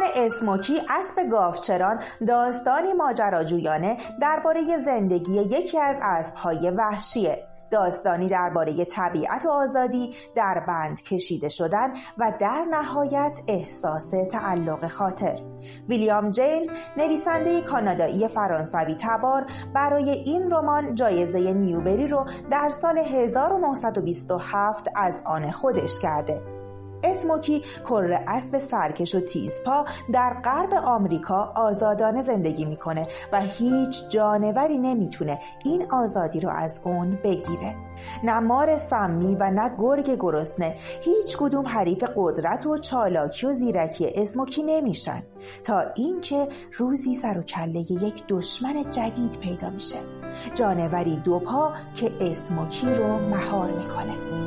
اسموکی اسب گاوچران داستانی ماجراجویانه درباره زندگی یکی از اسب‌های وحشیه. داستانی درباره طبیعت و آزادی، در بند کشیده شدن و در نهایت احساس تعلق خاطر. ویلیام جیمز، نویسنده کانادایی فرانسوی تبار، برای این رمان جایزه نیوبری رو در سال 1927 از آن خودش کرده. اسموکی کره اسب سرکش و تیزپا در غرب آمریکا آزادانه زندگی میکنه و هیچ جانوری نمیتونه این آزادی رو از اون بگیره. نه مار سمی و نه گرگ گرسنه هیچ کدوم حریف قدرت و چالاکی و زیرکی اسموکی نمیشن، تا اینکه روزی سر و کله یک دشمن جدید پیدا میشه، جانوری دوپا که اسموکی رو مهار میکنه.